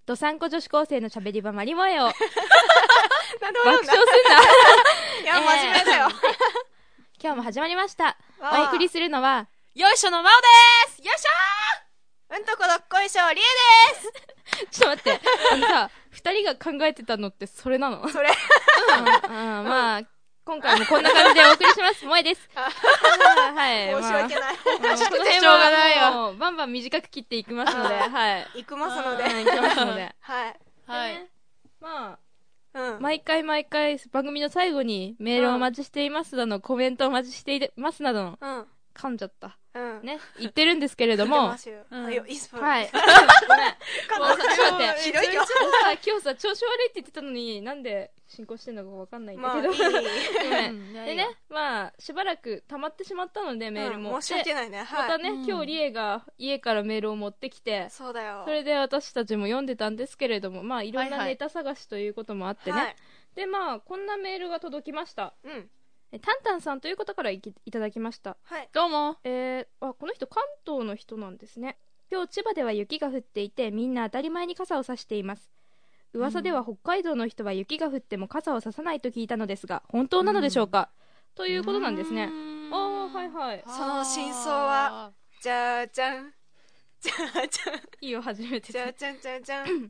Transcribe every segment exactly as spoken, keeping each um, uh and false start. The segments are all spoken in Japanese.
どさんこ女子高生のしゃべり場マリモエをなんで爆笑すんないや、真面目だよ。 今日も始まりました。 わあお送りするのはよいしょのまおです。よいしょうんとこどっこいしょりえです。 ちょっと待って、あのさ、二人が考えてたのってそれなの？ それ。 うんうん、まあ今回もこんな感じでお送りします。萌えです。はい、 申し訳ない。 まあ、この辺しょうがないはよもうバンバン短く切っていきますので、はい。 行きますので。 うん、いきますので。 はい。 はでねい。 まあ、 うん。 毎回毎回番組の最後にメールをお待ちしていますだの、コメントをお待ちしていますなどの、 うん。 噛んじゃった。 うん。 ね、言ってるんでけれども、はうんあ、よ、いいっす。 い。ごめん。 かもうさ、ちょっと待って。 ひどいよ。 さ今日さ、調子悪いって言ってたのに、なんで進行してんのかわかんないんだまあ、いけど。 い。 ごめん。 うんでね、まあ、しばらく溜まってしまったので、メールも。 うん申し訳ないね。 ではい。 またね、 うん今日リエが家からメールを持ってきて、 そうだよ。 それで私たちも読んでたんですけれども、まあ、いろんはいはいなネタ探しということもあってね。 はい。 で、まあ、こんなメールが届きました。 うん。 えタンタンさんという方からいきいただきました。 はい。 どうも。 えー、あ、この人関東の人なんですね。今日千葉では雪が降っていて、みんな当たり前に傘を差しています。噂では北海道の人は雪が降っても傘を差さないと聞いたのですが、本当なのでしょうか、ということなんですね。ああ、はいはい。 その真相は、じゃーじゃん。じゃーじゃん。 いいよ、初めてじゃーじゃんじゃんじゃん。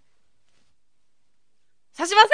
刺しません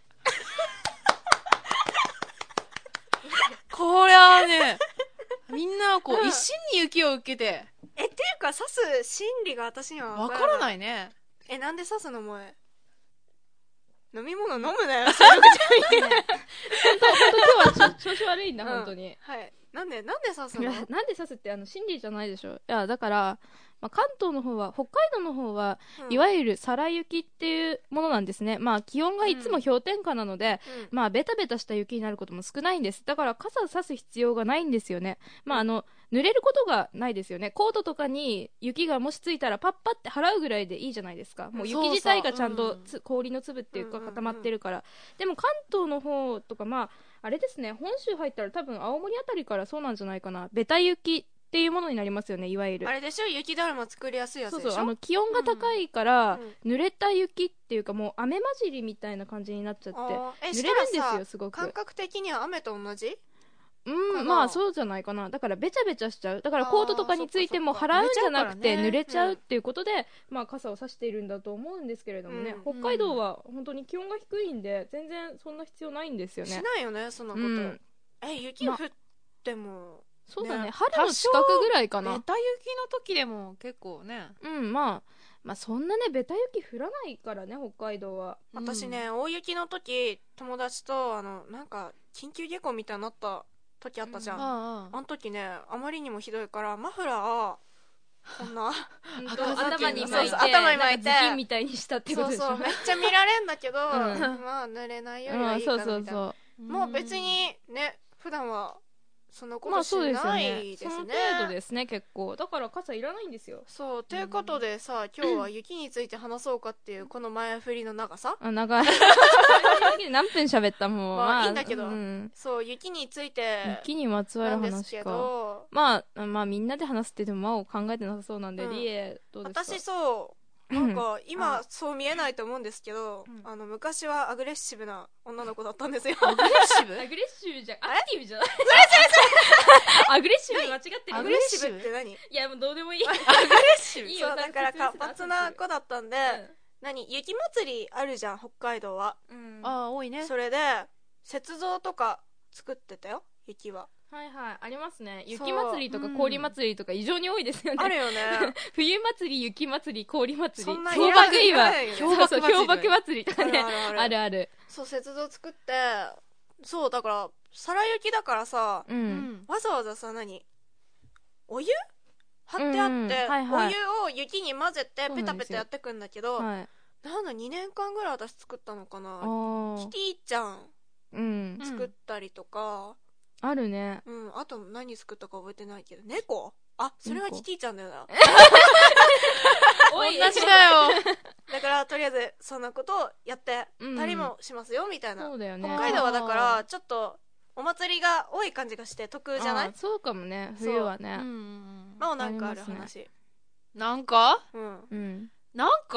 これはね、みんなこう、一心に雪を受けて、 え、っていうか、刺す心理が私にはわかわかららない。 ないね。 え、なんで刺すのもえ。飲み物飲むなよ、収録中に。 本当今日はちょ調子悪いんだ、 うん本当に。 はい。なんで、なんで刺すのいやなんで刺すってあの心理じゃないでしょ。いやだから、まあ、関東の方は北海道の方は、 うんいわゆる皿雪っていうものなんですね。まあ気温がいつも氷点下なので、 うんまあベタベタした雪になることも少ないんです。だから傘を差す必要がないんですよね。まああの濡れることがないですよね。コートとかに雪がもしついたらパッパって払うぐらいでいいじゃないですか。もう雪自体がちゃんとつ氷の粒っていうかうんうんうん固まってるから。でも関東の方とかまああれですね、本州入ったら多分青森あたりからそうなんじゃないかな。ベタ雪っていうものになりますよね、いわゆる。 あれでしょ、雪だるま作りやすいやつでしょ。 そうそう、あの気温が高いから、 うん濡れた雪っていうかもう雨混じりみたいな感じになっちゃってあーえ濡れるんですしたらさよ、すごく。 感覚的には雨と同じ？ うん、 かなまあそうじゃないかな。だからべちゃべちゃしちゃう。だからコートとかについてもあーそっか払うんじゃなくて濡濡れちゃうからねれちゃうっていうことで、まあ傘を差しているんだと思うんですけれどもね、 うん北海道は本当に気温が低いんで全然そんな必要ないんですよね。 しないよね、そんなこと。 うんえ、雪降っても、 そうだね、 ね春の近くぐらいかな。 ベタ雪の時でも結構ね。 うん、まあまあそんなねベタ雪降らないからね、北海道は。 私ね、大雪の時、友達と、あの、なんか、緊急下校みたいになった時あったじゃん。ああの時ね、あまりにもひどいから、マフラー、こんな、 うん赤ずきんの頭に巻いて、 そうそう頭に巻いてなんか頭巾みたいにしたってことでしょ。 そうそう、めっちゃ見られんだけど、 んまあ、濡れないよりうん、 はいいかそうそうなみたいな。 そう。 もう別に、ね、普段は、そんなことしまあそうですよなね。 いですね。 その程度ですね、結構。だから傘いらないんですよ。 そう、ということでさ、今日は雪について話そうかっていう、この前振りの長さ。 あ、長い。何分喋ったもう。 まあいいんだけどうん、 そう、雪について雪にまつわるなんですけ話か。 ど、 まあ、まあみんなで話すってでもまあを考えてなさそうなんで、 うんリエ、どうですか？ 私そう、なんか今そう見えないと思うんですけど、 うんあの昔はアグレッシブな女の子だったんですよ。 アグレッシブアグレッシブじゃん。アクティブじゃないアグレッシブ間違ってる。 アグレッシブって何？ いや、もうどうでもいい。 アグレッシブいいよそう、だから活発な子だったんで、 う何雪祭りあるじゃん、北海道は。 ん。うんああ、多いね。 それで、雪像とか作ってたよ、雪は。 はいはい、ありますね。 そう雪祭りとか氷祭りとか異常に多いですよね。 あるよね。 冬祭り、雪祭り、氷祭り。 そんな氷瀑いいわ。 いらないよねそうそう、氷瀑祭りとかね。 あるあるあるある。 そう、雪像作って、そう、だから、皿雪だからさ、 う。 うんん。 わざわざさ、何お湯張ってあって、 うんはいはいお湯を雪に混ぜてペタペタやってくんだけど、 はい。 なんだにねんかんぐらい私作ったのかな。 あキーティちゃんうん。 作ったりとか、 あるね。 うん、あと何作ったか覚えてないけど、猫あ、それは猫キティちゃんだよな。 おい同じだよ。 だから、とりあえず、そんなことをやってうんたりもしますよ、みたいな。 そうだよね。 北海道はだから、ちょっと、お祭りが多い感じがして得じゃないあーそうかもね、 そう冬はね。 うん。 まあ、なんかあるありま話。 なんかうん。 うん。 なんか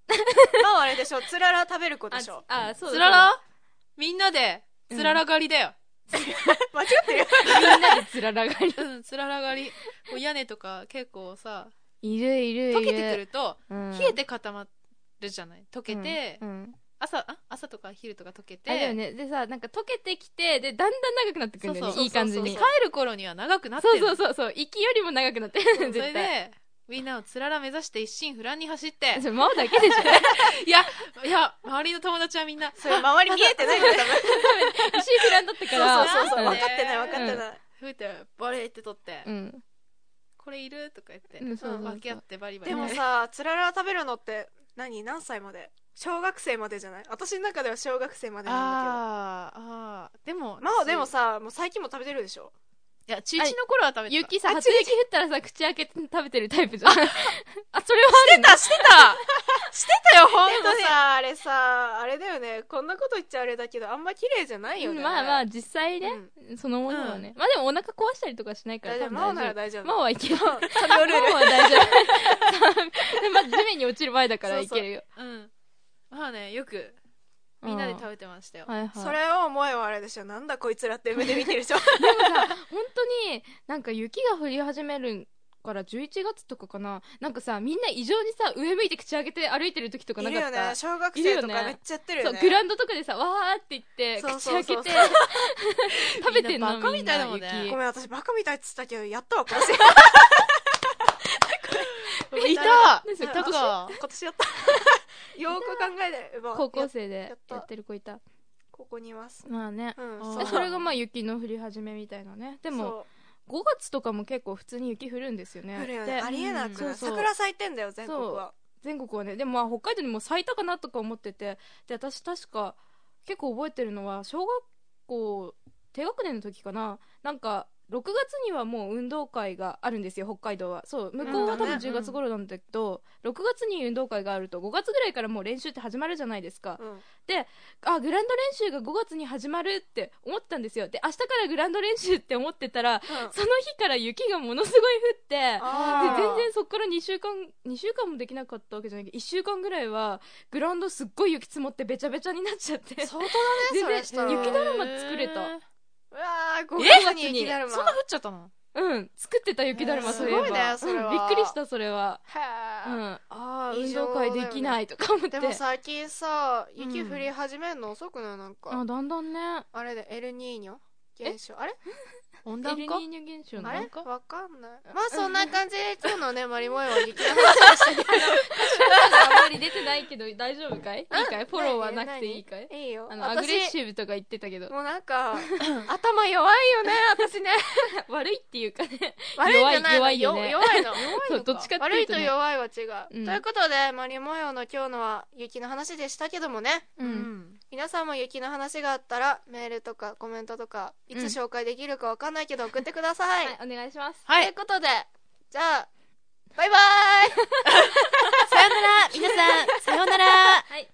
まああれでしょ、つらら食べる子でしょ。 ああそうだつららみんなでつらら狩りだよ、 間違ってるよ。 みんなでつららがりうん、つらら狩り。こう屋根とか結構さ、 いるいるいる溶けてくると、 うん冷えて固まるじゃない。溶けて、 うんうん朝、あ朝とか昼とか溶けて、 あれだよね。でさ、なんか溶けてきて、で、だんだん長くなってくるんだよね。 そうそういい感じに。 帰る頃には長くなってそうる。 そうそうそう。息よりも長くなってる。 それ絶対。 で、みんなをつらら目指して一心不乱に走って、 それ、真央だけでしょ。 いや、いや、周りの友達はみんな、 それ周り見えてないんだよ、多分。 一心不乱だったから。 そうそうそう。 ん分かってない分かってない。 吹いて、バレーって取って、 うん。 これいるとか言って、 うんそうそうそう分け合ってバリバリ。 でもさ、つらら食べるのって何何歳まで？小学生までじゃない？私の中では小学生までなんだあー、あー、でも、 けど。まあでもさ、もう最近も食べてるでしょ。 いや、中一の頃は食べてた。 雪さ、 あ初雪降ったらさ、口開けて食べてるタイプじゃん。あ、それはしてた、してたしてたよ、ほんでとに。 もさ、あれさ、あれだよね。こんなこと言っちゃあれだけど、あんま綺麗じゃないよね。 まあまあ、実際ね、そのものはね。まあでもお腹壊したりとかしないから、 大丈夫。マオなら大丈夫。 真央はいける。 サビオルール。 真央は大丈夫。でまず地面に落ちる前だからいけるよ。 うん。まあね、よく、みんなで食べてましたよ。 はいはい。 それを思えばあれでしょ。なんだこいつらって目で見てるでしょ。 でもさ、本当になんか雪が降り始めるからじゅういちがつとかかな、なんかさ、みんな異常にさ、上向いて口開けて歩いてる時とかいなかったるよね。小学生とかめっちゃやってるよね。 そう、グラウンドとかでさ、わーって言って、 そう口そうそう開けて、食べてんのみんなバカみたいだもんねみんな雪ごめん、私バカみたいって言ってたけど、やったわ、今年。 いたですよなんか、 今年やった。よく考えてれば。 高校生でやったやってる子いた。 ここにいます。 まあね。 うん、 あーでそれがまあ雪の降り始めみたいなね。でも、 そうごがつとかも結構普通に雪降るんですよね。で降るよね。ありえなくない、 そうそう桜咲いてんだよ、全国は。 全国はね。でもまあ北海道にも咲いたかなとか思ってて、で私確か結構覚えてるのは小学校低学年の時かな、なんかろくがつにはもう運動会があるんですよ、北海道は。そう、向こうは多分じゅうがつ頃なんだけど、ろくがつに運動会があるとごがつぐらいからもう練習って始まるじゃないですか。 うん。 で、あ、グラウンド練習がごがつに始まるって思ってたんですよ。で、明日からグラウンド練習って思ってたら、その日から雪がものすごい降って、であー全然そっからにしゅうかん、にしゅうかんもできなかったわけじゃないけど、いっしゅうかんぐらいはグラウンドすっごい雪積もってべちゃべちゃになっちゃって。 相当だね、そ全然れしたら。 雪だるま作れたえーうわー、ごえがつに雪だるま。 そんな降っちゃったの？ うん、作ってた雪だるま、 へーそういえば。 すごいねそれはうんびっくりした、それは。 へーうん。ああ、運異常動会できないとか思って。 でも最近さ、雪降り始めるの遅くない？なんか。 あ、だんだんね。 あれで、エルニーニョ現象。あれ温エルニ暖化ーニョ現象のあれなんかわかんない。まあそんな感じで今日のね、マリモエは雪の話でしたけど。 あんまり出てないけど大丈夫かい？いいかい？フォローはなくていいかい？ いいよ。 あの、アグレッ私シブとか言ってたけど。 もうなんか、頭弱いよね、私ね。 悪いっていうかね。 悪いんじゃないの弱いよねよ弱いの。 そう、どっちかって悪いうと、ね。 いと弱いは違う。 うんということで、マリモエの今日のは雪の話でしたけどもね。 う。 うんん。 皆さんも雪の話があったら、メールとかコメントとか、いつ紹介できるかわかんないけど送ってください。 はい、お願いします。 はいということで、じゃあ、バイバーイさよなら皆さん、さよならはい。